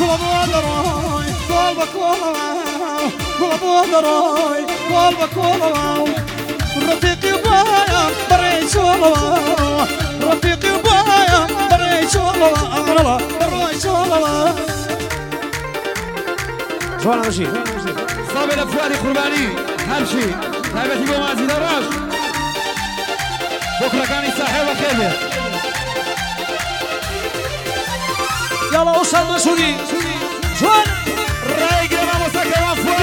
بودروي قلبك بودروي قلبك رفيقي بايا بريش والله رفيقي بايا بريش والله بريش والله شلون ماشي صابر فؤاد قرباني همشي تايبتي بو مازي دراج بكره كان صاحب خير يلا وصل مسؤولي شلون رايق ما مسكوا فؤاد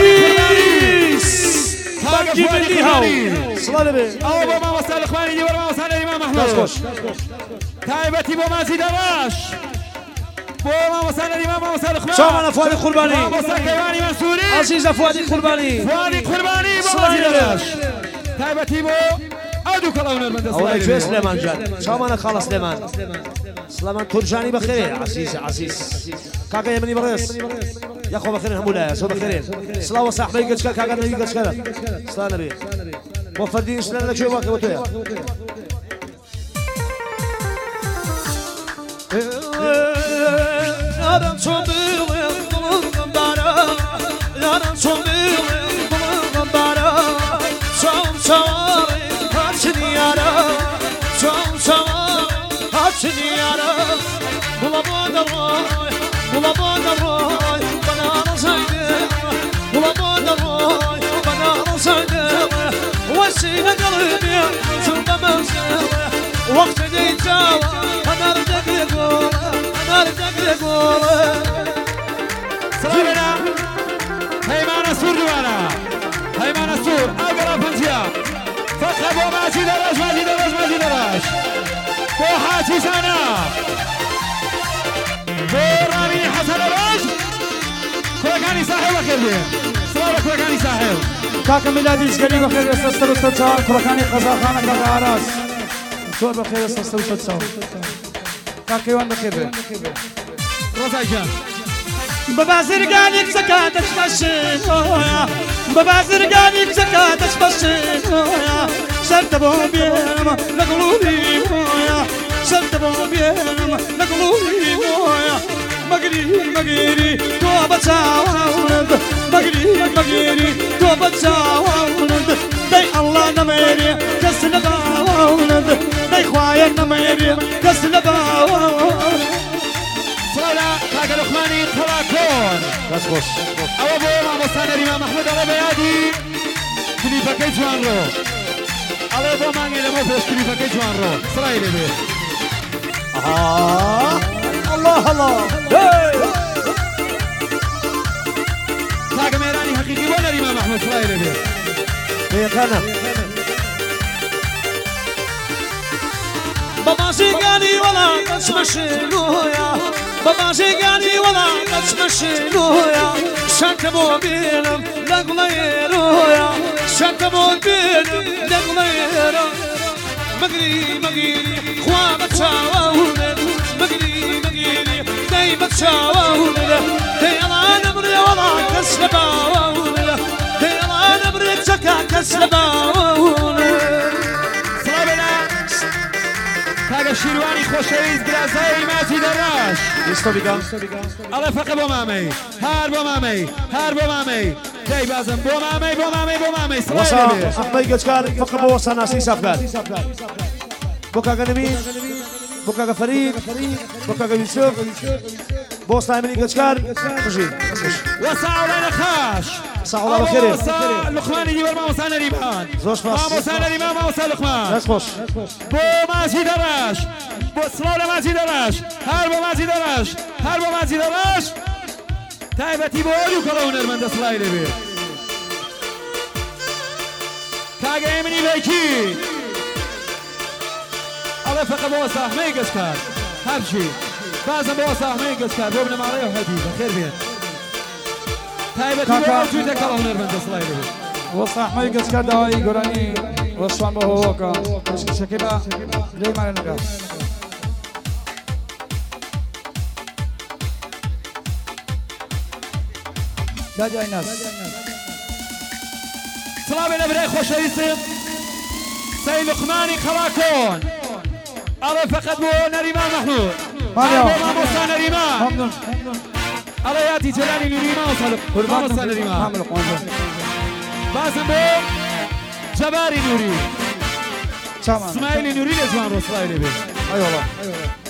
باقي بدي هاو صلاه بي او ما وصل اخواني دي ما وصل الامام محمود تايبتي بو مازي دراج بوما وصل الإمام وصل الإخوان شامنا فؤاد القرباني وصل كيواني منصوري عزيزة فؤاد القرباني فؤاد القرباني بوما تايبتي بو أدوك الله ونرمند أولا جوي سليمان جان شامنا خالص سليمان ترجاني بخير عزيز كاكا يمني بريس يا أخو بخير همولا سو بخيرين صلاة وصاحبي قد كذا كاكا نبي قد كذا صلاة نبي موفردين سلام لك شو باكي وتويا Yaran çoğulayım bulunum bana Yaran çoğulayım bulunum bana Çoğum çoğulayım haçını yara Çoğum çoğulayım haçını yara Bulamadım oy bana arasaydın Bulamadım oy bana arasaydın Vesile kalbim tündemezdim Vakti deyeceğim Anarcak yıkıl سلامنا هيمان السور جوانا هيمان السور أقرب فنجيا فتح بو ماشي دراج بو حاتي سانا بو رامي حسن الرج كوكاني صاحب وخير بيه سلامة كوكاني صاحب كاكا ميلادي سكري بخير يستستر وستشار كوكاني قزاخانة كاكا عراس سور بخير يستستر وستشار كاكا يوان بخير بيه رزاي جان ببازرگانی زکاتش باشین ببازرگانی زکاتش باشین شرط بو بیم نقلولی مویا شرط بو بیم نقلولی مویا مگری تو بچاوند مگری تو بچاوند دی الله نمیری کس نباوند دی خواهی نمیری کس نباوند صلاة كاكا لقماني كراكون بس خوش أو أبو ما مصانا الإمام محمود على بيادي كليفا كيجوان رو على أبو ما نجي لموفوش كليفا كيجوان رو إسرائيلي بيه الله كاكا ميراني حقيقي وانا الإمام محمود إسرائيلي بيه هي كان بابا شيقاني ولا تشمشلويا بابا شيقاني ولا تشمشلويا شكبو بينم لقليرويا شكبو بينم لقليرو مقري خواب تشاوهن مقري داي بتشاوهن داي الله نبري ولا كسلباوهن داي الله نبري تكا كسلباوهن كاكا شيرواني خوشويز قرازاي مازي دراش يستوبيكا الله فقط بو مامي هار بو مامي داي بازم بو مامي وصا أحمد قشكار فقط بوصا ناسي سافقال بوكا غنمين بوكا فريد بوكا يوسف بوصا يمني قشكار خشي وصا علينا خاش صاحب الله بخير وصا لقمان يجي ورما وصانا الإمام ما وصانا الإمام ما وصا لقمان ناس خوش بو مازي دراش بو صلاة مازي دراش هار بو مازي دراش تايبتي بو أولو كلاونر من دس لايلي بي كاقا يمني بيكي الله فقط بو وصا أحمي قشكار هرشي بازم بو وصا أحمي قشكار بو ابن معليه وحديدة خير بين تايبتي بو أولو كلاونر من دس لايلي بي وصح ما يقص كذا يقراني وصفان بهوكا شكيبا ليه ما لنا لا جاي ناس سلام الابراء خوش اسم سي لقماني خراكون الله فقط بو نريمان محمود ما موسى نريمان علياتي جلالي نوري ما وصل ما وصل ريما حامل قوانزا بازم بو جباري نوري سامان اسماعيلي نوري لجوان رسلاي لبي اي والله